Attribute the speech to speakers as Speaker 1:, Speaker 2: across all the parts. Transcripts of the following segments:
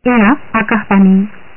Speaker 1: এয়া আকাশবাণী।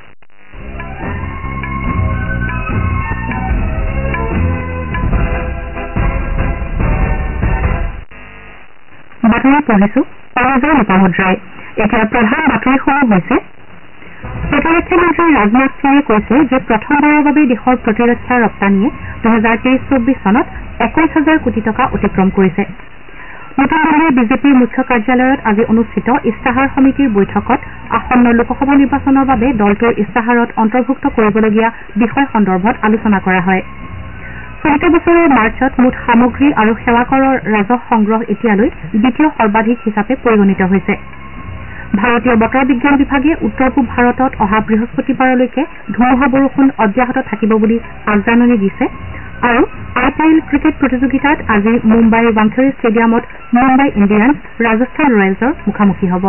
Speaker 1: বাতৰি পঢ়িছো অৰজয় লোপামুদ্ৰাই। এতিয়া প্ৰধান বাতৰিসমূহ হৈছে প্ৰতিৰক্ষা মন্ত্ৰী ৰাজনাথ সিঙে কৈছে যে প্ৰথমবাৰৰ বাবে দেশৰ প্ৰতিৰক্ষা ৰপ্তানিয়ে 2023-24 চনত 21,000 কোটি টকা অতিক্ৰম কৰিছে। নতুন দিল্লীৰ বিজেপিৰ মুখ্য কাৰ্যালয়ত আজি অনুষ্ঠিত ইস্তাহাৰ সমিতিৰ বৈঠকত আসন্ন লোকসভা নিৰ্বাচনৰ বাবে দলটোৰ ইস্তাহাৰত অন্তৰ্ভুক্ত কৰিবলগীয়া বিষয় সন্দৰ্ভত আলোচনা কৰা হয়। চলিত বছৰৰ মাৰ্চত মুঠ সামগ্ৰী আৰু সেৱা কৰৰ ৰাজহ সংগ্ৰহ এতিয়ালৈ দ্বিতীয় সৰ্বাধিক হিচাপে পৰিগণিত হৈছে। ভাৰতীয় বতৰ বিজ্ঞান বিভাগে উত্তৰ পূব ভাৰতত অহা বৃহস্পতিবাৰলৈকে ধুমুহা বৰষুণ অব্যাহত থাকিব বুলি আগজাননী দিছে আৰু IPL ক্ৰিকেট প্ৰতিযোগিতাত আজি মুম্বাইৰ ৱাংখেড়ে ষ্টেডিয়ামত মুম্বাই ইণ্ডিয়ান্স ৰাজস্থান ৰয়েলছৰ মুখামুখি হ'ব।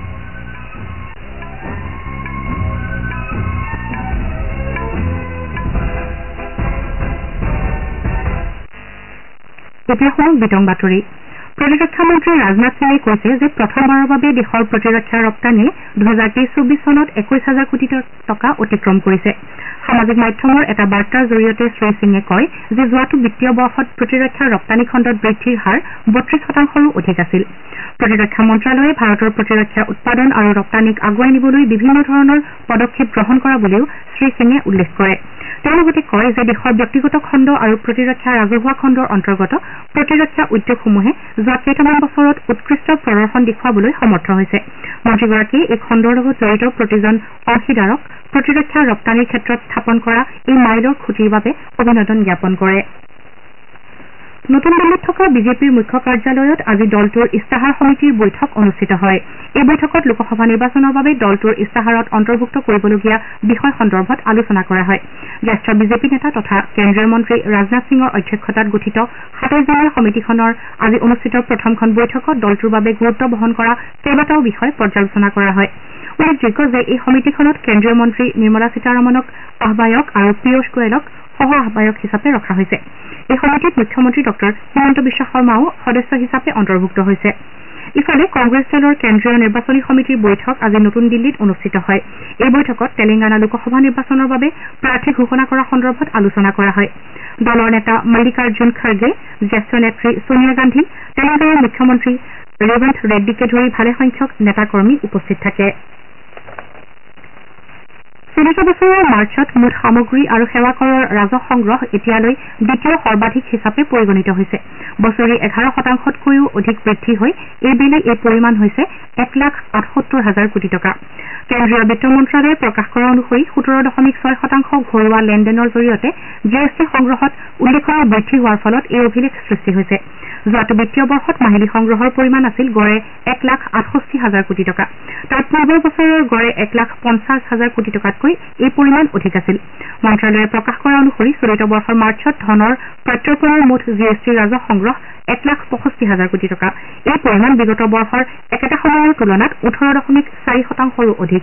Speaker 1: এতিয়া শুনক বিতং বাতৰি। প্ৰতিৰক্ষা মন্ত্ৰী ৰাজনাথ সিঙে কৈছে যে প্ৰথমবাৰৰ বাবে দেশৰ প্ৰতিৰক্ষা ৰপ্তানিয়ে 2023-24 চনত 21,000 কোটি টকা অতিক্ৰম কৰিছে। সামাজিক মাধ্যমৰ এটা বাৰ্তাৰ জৰিয়তে শ্ৰীসিঙে কয় যে যোৱাটো বিত্তীয় বৰ্ষত প্ৰতিৰক্ষা ৰপ্তানি খণ্ডত বৃদ্ধিৰ হাৰ 32%ৰো অধিক আছিল। প্ৰতিৰক্ষা মন্ত্ৰালয়ে ভাৰতৰ প্ৰতিৰক্ষা উৎপাদন আৰু ৰপ্তানিক আগুৱাই নিবলৈ বিভিন্ন ধৰণৰ পদক্ষেপ গ্ৰহণ কৰা বুলিও শ্ৰীসিঙে উল্লেখ কৰে। তেওঁ লগতে কয় যে দেশৰ ব্যক্তিগত খণ্ড আৰু প্ৰতিৰক্ষা ৰাজহুৱা খণ্ডৰ অন্তৰ্গত প্ৰতিৰক্ষা উদ্যোগসমূহে যোৱা কেইটামান বছৰত উৎকৃষ্ট প্ৰদৰ্শন দেখুৱাবলৈ সমৰ্থ হৈছে। মন্ত্ৰীগৰাকীয়ে এই খণ্ডৰ লগত জড়িত প্ৰতিজন অংশীদাৰক প্ৰতিৰক্ষা ৰপ্তানিৰ ক্ষেত্ৰত স্থাপন কৰা এই মাইলৰ খুঁটিৰ বাবে অভিনন্দন জ্ঞাপন কৰে। নতুন দিল্লীত থকা বিজেপিৰ মুখ্য কাৰ্যালয়ত আজি দলটোৰ ইস্তাহাৰ সমিতিৰ বৈঠক অনুষ্ঠিত হয়। এই বৈঠকত লোকসভা নিৰ্বাচনৰ বাবে দলটোৰ ইস্তাহাৰত অন্তৰ্ভুক্ত কৰিবলগীয়া বিষয় সন্দৰ্ভত আলোচনা কৰা হয়। জ্যেষ্ঠ বিজেপি নেতা তথা কেন্দ্ৰীয় মন্ত্ৰী ৰাজনাথ সিঙৰ অধ্যক্ষতাত গঠিত 27জনীয়া সমিতিখনৰ আজি অনুষ্ঠিত প্ৰথমখন বৈঠকত দলটোৰ বাবে গুৰুত্ব বহন কৰা কেইবাটাও বিষয় পৰ্যালোচনা কৰা হয়। উল্লেখযোগ্য যে এই সমিতিখনত কেন্দ্ৰীয় মন্ত্ৰী নিৰ্মলা সীতাৰমণক আহ্বায়ক আৰু পীয়ুষ গোৱেলক সহ আহ্বায়ক হিচাপে ৰখা হৈছে। এই সমিতিত মুখ্যমন্ত্ৰী ডঃ হিমন্ত বিশ্ব শৰ্মাও সদস্য হিচাপে অন্তৰ্ভুক্ত হৈছে। ইফালে কংগ্ৰেছ দলৰ কেন্দ্ৰীয় নিৰ্বাচনী সমিতিৰ বৈঠক আজি নতুন দিল্লীত অনুষ্ঠিত হয়। এই বৈঠকত তেলেংগানা লোকসভা নিৰ্বাচনৰ বাবে প্ৰাৰ্থী ঘোষণা কৰা সন্দৰ্ভত আলোচনা কৰা হয়। দলৰ নেতা মল্লিকাৰ্জুন খৰ্গে, জ্যেষ্ঠ নেত্ৰী ছোনিয়া গান্ধী, তেলেংগানাৰ মুখ্যমন্ত্ৰী ৰেৱন্ত ৰেড্ডীকে ধৰি ভালেসংখ্যক নেতাকৰ্মী উপস্থিত থাকে। চলিত বছৰৰ মাৰ্চত মুঠ সামগ্ৰী আৰু সেৱা কৰৰ ৰাজহ সংগ্ৰহ এতিয়ালৈ দ্বিতীয় সৰ্বাধিক হিচাপে পৰিগণিত হৈছে। বছৰি 11%তকৈও অধিক বৃদ্ধি হৈ এইবেলি এই পৰিমাণ হৈছে 1,78,000 কোটি টকা। কেন্দ্ৰীয় বিত্ত মন্ত্ৰালয়ে প্ৰকাশ কৰা অনুসৰি 17.6% ঘৰুৱা লেনদেনৰ জৰিয়তে GST সংগ্ৰহত উল্লেখনীয় বৃদ্ধি হোৱাৰ ফলত এই অভিলেখ সৃষ্টি হৈছে। যোৱাটো বিত্তীয় বৰ্ষত মাহিলী সংগ্ৰহৰ পৰিমাণ আছিল গড়ে 1,68,000 কোটি টকা। তাৰ পূৰ্বৰ বছৰৰ গড়ে 1,50,000 কোটি টকাতকৈ এই পৰিমাণ অধিক আছিল। মন্ত্ৰালয়ে প্ৰকাশ কৰা অনুসৰি চলিত বৰ্ষৰ মাৰ্চত ধনৰ প্ৰত্যৰ্পণৰ মুঠ GST ৰাজহ সংগ্ৰহ 1,65,000 কোটি টকা। এই পৰিমাণ বিগত বৰ্ষৰ একেটা সময়ৰ তুলনাত 18.4%ৰো অধিক।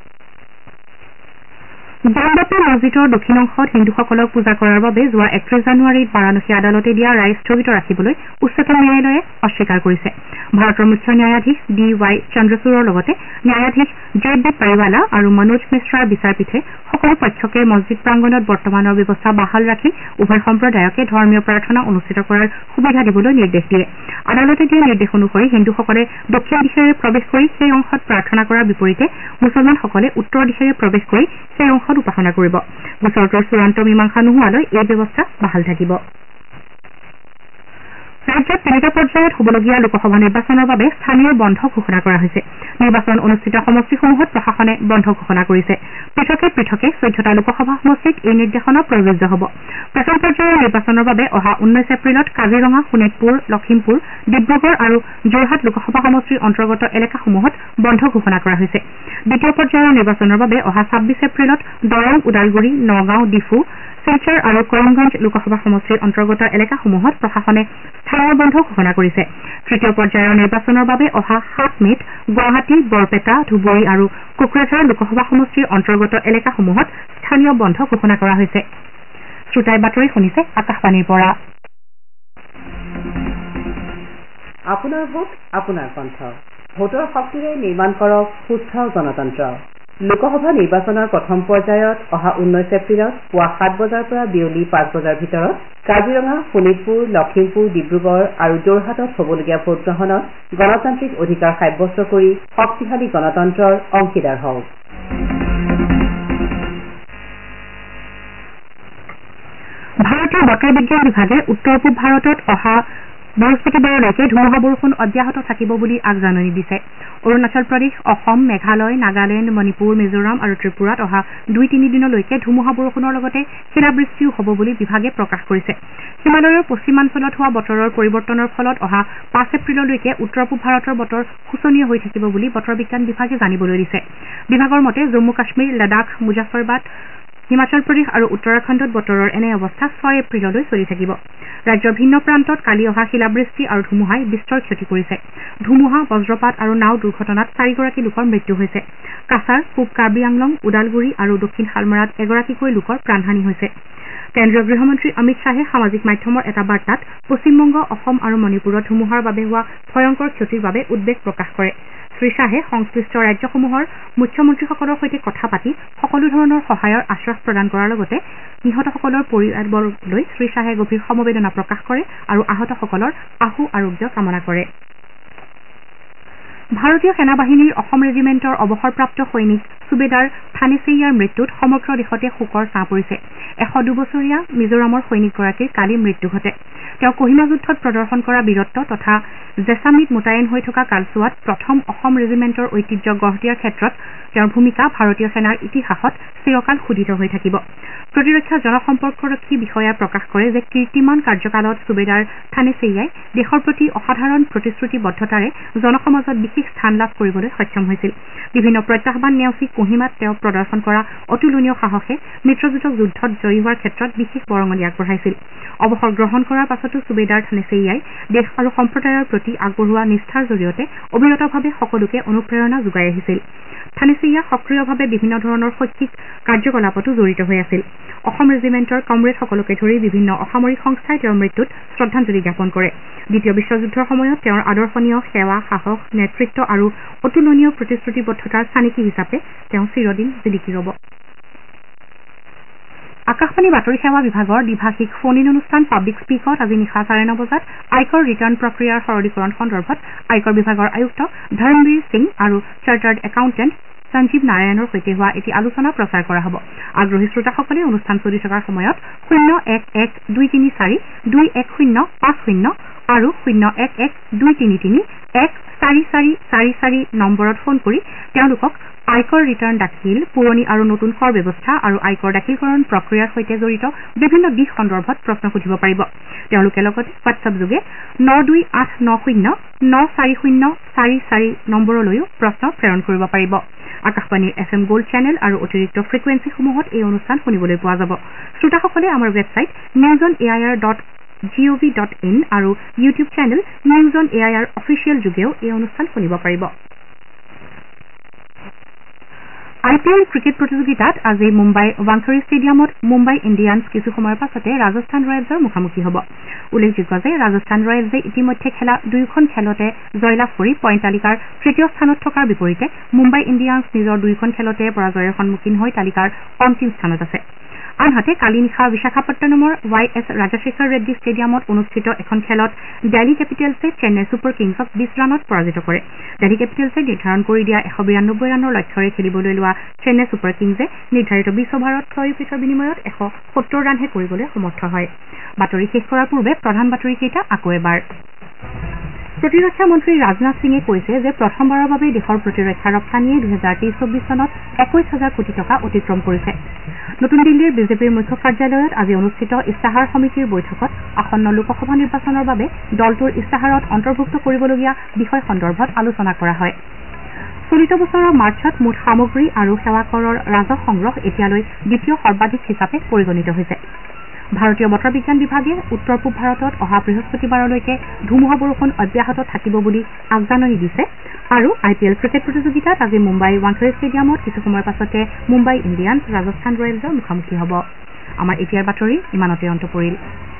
Speaker 1: জামদাপা মছজিদৰ দক্ষিণ অংশত হিন্দুসকলক পূজা কৰাৰ বাবে যোৱা 31 জানুৱাৰীত বাৰাণসী আদালতে দিয়া ৰায় স্থগিত ৰাখিবলৈ উচ্চতম ন্যায়ালয়ে অস্বীকাৰ কৰিছে। ভাৰতৰ মুখ্য ন্যায়াধীশ DY চন্দ্ৰচূড়ৰ লগতে ন্যায়াধীশ JB পাৰিৱালা আৰু মনোজ মিশ্ৰাৰ বিচাৰপীঠে সকলো পক্ষকে মছজিদ প্ৰাংগণত বৰ্তমানৰ ব্যৱস্থা বাহাল ৰাখি উভয় সম্প্ৰদায়কে ধৰ্মীয় প্ৰাৰ্থনা অনুষ্ঠিত কৰাৰ সুবিধা দিবলৈ নিৰ্দেশ দিয়ে। আদালতে দিয়া নিৰ্দেশ অনুসৰি হিন্দুসকলে দক্ষিণ দিশেৰে প্ৰৱেশ কৰি সেই অংশত প্ৰাৰ্থনা কৰাৰ বিপৰীতে মুছলমানসকলে উত্তৰ দিশেৰে প্ৰৱেশ কৰি সেই অংশত উপাসনা কৰিব। গোচৰটোৰ চূড়ান্ত মীমাংসা নোহোৱালৈ এই ব্যৱস্থা বাহাল থাকিব। ৰাজ্যত 3টা পৰ্যায়ত হ'বলগীয়া লোকসভা নিৰ্বাচনৰ বাবে স্থানীয় বন্ধ ঘোষণা কৰা হৈছে। নিৰ্বাচন অনুষ্ঠিত সমষ্টিসমূহত প্ৰশাসনে বন্ধ ঘোষণা কৰিছে। পৃথকে 14টা লোকসভা সমষ্টিত এই নিৰ্দেশনা প্ৰযোজ্য হ'ব। প্ৰথম পৰ্যায়ৰ নিৰ্বাচনৰ বাবে অহা 19 এপ্ৰিলত কাজিৰঙা, শোণিতপুৰ, লখিমপুৰ, ডিব্ৰুগড় আৰু যোৰহাট লোকসভা সমষ্টিৰ অন্তৰ্গত এলেকাসমূহত বন্ধ ঘোষণা কৰা হৈছে। দ্বিতীয় পৰ্যায়ৰ নিৰ্বাচনৰ বাবে অহা 26 এপ্ৰিলত দৰং, ওদালগুৰি, নগাঁও, ডিফু, শিলচৰ আৰু কৰিমগঞ্জ লোকসভা সমষ্টিৰ অন্তৰ্গত এলেকাসমূহত প্ৰশাসনে স্থানীয় বন্ধ ঘোষণা কৰিছে। তৃতীয় পৰ্যায়ৰ নিৰ্বাচনৰ বাবে অহা 7 মে'ত গুৱাহাটী, বৰপেটা, ধুবুৰী আৰু কোকৰাঝাৰ লোকসভা সমষ্টিৰ অন্তৰ্গত এলেকাসমূহত স্থানীয় বন্ধ ঘোষণা কৰা হৈছে। শ্ৰোতাই বাতৰি শুনিছে আকাশবাণীৰ পৰা।
Speaker 2: আপোনাৰ ভোট আপোনাৰ কণ্ঠ। ভোটৰ শক্তিৰে নিৰ্মাণ কৰক সুস্থ গণতন্ত্ৰ। লোকসভা নিৰ্বাচনৰ প্ৰথম পৰ্যায়ত অহা 19 এপ্ৰিলত পুৱা 7 বজাৰ পৰা বিয়লি 5 বজাৰ ভিতৰত কাজিৰঙা, শোণিতপুৰ, লখিমপুৰ, ডিব্ৰুগড় আৰু যোৰহাটত হ'বলগীয়া ভোটগ্ৰহণত গণতান্ত্ৰিক অধিকাৰ সাব্যস্ত কৰি শক্তিশালী গণতন্ত্ৰৰ অংশীদাৰ হওক।
Speaker 1: ভাৰতীয় বতৰ বিজ্ঞান বিভাগে উত্তৰ পূব ভাৰতত অহা বৃহস্পতিবাৰলৈকে ধুমুহা বৰষুণ অব্যাহত থাকিব বুলি আগজাননী দিছে। অৰুণাচল প্ৰদেশ, অসম, মেঘালয়, নাগালেণ্ড, মণিপুৰ, মিজোৰাম আৰু ত্ৰিপুৰাত অহা 2-3 দিনলৈকে ধুমুহা বৰষুণৰ লগতে শিলাবৃষ্টিও হ'ব বুলি বিভাগে প্ৰকাশ কৰিছে। হিমালয়ৰ পশ্চিমাঞ্চলত হোৱা বতৰৰ পৰিৱৰ্তনৰ ফলত অহা 5 এপ্ৰিললৈকে উত্তৰ পূব ভাৰতৰ বতৰ শোচনীয় হৈ থাকিব বুলি বতৰ বিজ্ঞান বিভাগে জানিবলৈ দিছে। বিভাগৰ মতে জম্মু কাশ্মীৰ, লাডাখ, মুজাফৰবাদ, হিমাচল প্ৰদেশ আৰু উত্তৰাখণ্ডত বতৰৰ এনে অৱস্থা 6 এপ্ৰিললৈ চলি থাকিব। ৰাজ্যৰ ভিন্ন প্ৰান্তত কালি অহা শিলাবৃষ্টি আৰু ধুমুহাই বিস্তৰ ক্ষতি কৰিছে। ধুমুহা, বজ্ৰপাত আৰু নাও দুৰ্ঘটনাত 4গৰাকী লোকৰ মৃত্যু হৈছে। কাছাৰ, পূব কাৰ্বি আংলং, ওদালগুৰি আৰু দক্ষিণ শালমাৰাত এগৰাকীকৈ লোকৰ প্ৰাণহানি হৈছে। কেন্দ্ৰীয় গৃহমন্ত্ৰী অমিত শ্বাহে সামাজিক মাধ্যমৰ এটা বাৰ্তাত পশ্চিমবংগ, অসম আৰু মণিপুৰত ধুমুহাৰ বাবে হোৱা ভয়ংকৰ ক্ষতিৰ বাবে উদ্বেগ প্ৰকাশ কৰে। শ্ৰীশ্বাহে সংশ্লিষ্ট ৰাজ্যসমূহৰ মুখ্যমন্ত্ৰীসকলৰ সৈতে কথা পাতি সকলো ধৰণৰ সহায়ৰ আশ্বাস প্ৰদান কৰাৰ লগতে নিহতসকলৰ পৰিয়ালবৰ্গলৈ শ্ৰীশ্বাহে গভীৰ সমবেদনা প্ৰকাশ কৰে আৰু আহতসকলৰ আশু আৰোগ্য কামনা কৰে। ভাৰতীয় সেনা বাহিনীৰ অসম ৰেজিমেণ্টৰ অৱসৰপ্ৰাপ্ত সৈনিক সুবেদাৰ থানেছেইয়াৰ মৃত্যুত সমগ্ৰ দেশতে শোকৰ ছাঁ পৰিছে। 102 বছৰীয়া মিজোৰামৰ সৈনিকগৰাকীৰ কালি মৃত্যু ঘটে। তেওঁ কহিমা যুদ্ধত প্ৰদৰ্শন কৰা বীৰত্ব তথা জেছামিত মোতায়েন হৈ থকা কালছোৱাত প্ৰথম অসম ৰেজিমেণ্টৰ ঐতিহ্য গঢ় দিয়াৰ ক্ষেত্ৰত তেওঁৰ ভূমিকা ভাৰতীয় সেনাৰ ইতিহাসত চিৰকাল খোদিত হৈ থাকিব। প্ৰতিৰক্ষা জনসম্পৰ্কৰক্ষী বিষয়াই প্ৰকাশ কৰে যে কীৰ্তিমান কাৰ্যকালত সুবেদাৰ থানেছেইয়াই দেশৰ প্ৰতি অসাধাৰণ প্ৰতিশ্ৰুতিবদ্ধতাৰে জনসমাজত বিশেষ স্থান লাভ কৰিবলৈ সক্ষম হৈছিল। বিভিন্ন প্ৰত্যাহ্বান নেওচি কহিমাত তেওঁ প্ৰদৰ্শন কৰা অতুলনীয় সাহসে মিত্ৰজোঁটক যুদ্ধত জয়ী হোৱাৰ ক্ষেত্ৰত বিশেষ বৰঙণি আগবঢ়াইছিল। অৱসৰ গ্ৰহণ কৰাৰ পাছতো সুবেদাৰ থানেছেইয়াই দেশ আৰু সম্প্ৰদায়ৰ প্ৰতি আগবঢ়োৱা নিষ্ঠাৰ জৰিয়তে অবিৰতভাৱে সকলোকে অনুপ্ৰেৰণা যোগাই আহিছিল। থানেছেইয়া সক্ৰিয়ভাৱে বিভিন্ন ধৰণৰ শৈক্ষিক কাৰ্যকলাপতো জড়িত হৈ আছিল। অসম ৰেজিমেণ্টৰ কমৰেডসকলকে ধৰি বিভিন্ন অসামৰিক সংস্থাই তেওঁৰ মৃত্যুত শ্ৰদ্ধাঞ্জলি জ্ঞাপন কৰে। দ্বিতীয় বিশ্বযুদ্ধৰ সময়ত তেওঁৰ আদৰ্শনীয় সেৱা, সাহস, নেতৃত্ব আৰু অতুলনীয় প্ৰতিশ্ৰুতিবদ্ধতাৰ চানিকী হিচাপে তেওঁ চিৰদিন জিলিকি ৰ'ব। আকাশবাণী বাতৰি সেৱা বিভাগৰ দ্বিভাষিক ফোন ইন অনুষ্ঠান পাব্লিক স্পীকত আজি নিশা 9:30 বজাত আয়কৰ ৰিটাৰ্ণ প্ৰক্ৰিয়াৰ সৰলীকৰণ সন্দৰ্ভত আয়কৰ বিভাগৰ আয়ুক্ত ধৰ্মবীৰ সিং আৰু চাৰ্টাৰ্ড একাউণ্টেণ্ট সঞ্জীৱ নাৰায়ণৰ সৈতে হোৱা এটি আলোচনা প্ৰচাৰ কৰা হ'ব। আগ্ৰহী শ্ৰোতাসকলে অনুষ্ঠান চলি থকাৰ সময়ত 011-234-21050 আৰু 011-233-14444 নম্বৰত ফোন কৰি তেওঁলোকক আয়কৰ ৰিটাৰ্ণ দাখিল, পুৰণি আৰু নতুন কৰ ব্যৱস্থা আৰু আয়কৰ দাখিলকৰণ প্ৰক্ৰিয়াৰ সৈতে জড়িত বিভিন্ন দিশ সন্দৰ্ভত প্ৰশ্ন সুধিব পাৰিব। তেওঁলোকে লগতে হোৱাটছআপ যোগে 9289094044 নম্বৰলৈও প্ৰশ্ন প্ৰেৰণ কৰিব পাৰিব। আকাশবাণীৰ FM গোল্ড চেনেল আৰু অতিৰিক্ত ফ্ৰিকুৱেঞ্চিসমূহত এই অনুষ্ঠান শুনিবলৈ পোৱা যাব। শ্ৰোতাসকলে আমাৰ ৱেবছাইট newsonair.gov.in আৰু YouTube channel news on AIR official যোগেও এই অনুষ্ঠান শুনিব পাৰিব। IPL ক্ৰিকেট প্ৰতিযোগিতাত আজি মুম্বাই ৱাংখেড়ে ষ্টেডিয়ামত মুম্বাই ইণ্ডিয়ান্স কিছু সময়ৰ পাছতে ৰাজস্থান ৰয়েলছৰ মুখামুখি হ'ব। উল্লেখযোগ্য যে ৰাজস্থান ৰয়েলছে ইতিমধ্যে খেলা 2খন খেলতে জয়লাভ কৰি পইণ্ট তালিকাৰ তৃতীয় স্থানত থকাৰ বিপৰীতে মুম্বাই ইণ্ডিয়ান্স নিজৰ 2খন খেলতে পৰাজয়ৰ সন্মুখীন হৈ তালিকাৰ অন্তিম স্থানত আছে। আনহাতে কালি নিশা বিশাখাপট্টনমৰ YS ৰাজশেখৰ ৰেড্ডী ষ্টেডিয়ামত অনুষ্ঠিত এখন খেলত দিল্লী কেপিটেলছে চেন্নাই ছুপাৰ কিংছক 20 ৰানত পৰাজিত কৰে। দিল্লী কেপিটেলছে নিৰ্ধাৰণ কৰি দিয়া 192 ৰানৰ লক্ষ্যৰে খেলিবলৈ লোৱা চেন্নাই ছুপাৰ কিংছে নিৰ্ধাৰিত 20 অভাৰত 6 উইকেটৰ বিনিময়ত 170 ৰানহে কৰিবলৈ সমৰ্থ হয়। বাতৰি শেষ কৰাৰ পূৰ্বে প্ৰধান বাতৰিকেইটা আকৌ এবাৰ। প্ৰতিৰক্ষা মন্ত্ৰী ৰাজনাথ সিঙে কৈছে যে প্ৰথমবাৰৰ বাবে দেশৰ প্ৰতিৰক্ষা ৰপ্তানিয়ে 2023-24 চনত 21,000 কোটি টকা অতিক্ৰম কৰিছে। নতুন দিল্লীৰ বিজেপিৰ মুখ্য কাৰ্যালয়ত আজি অনুষ্ঠিত ইস্তাহাৰ সমিতিৰ বৈঠকত আসন্ন লোকসভা নিৰ্বাচনৰ বাবে দলটোৰ ইস্তাহাৰত অন্তৰ্ভুক্ত কৰিবলগীয়া বিষয় সন্দৰ্ভত আলোচনা কৰা হয়। চলিত বছৰৰ মাৰ্চত মুঠ সামগ্ৰী আৰু সেৱা কৰৰ ৰাজহ সংগ্ৰহ এতিয়ালৈ দ্বিতীয় সৰ্বাধিক হিচাপে পৰিগণিত হৈছে। ভাৰতীয় বতৰ বিজ্ঞান বিভাগে উত্তৰ পূব ভাৰতত অহা বৃহস্পতিবাৰলৈকে ধুমুহা বৰষুণ অব্যাহত থাকিব বুলি আগজাননী দিছে আৰু IPL ক্ৰিকেট প্ৰতিযোগিতাত আজি মুম্বাই ৱাংখেড়ে ষ্টেডিয়ামত কিছু সময়ৰ পাছতে মুম্বাই ইণ্ডিয়ান্স ৰাজস্থান ৰয়েলছৰ মুখামুখি হ'ব। আমাৰ এতিয়াৰ বাতৰি ইমানতে অন্ত পৰিল।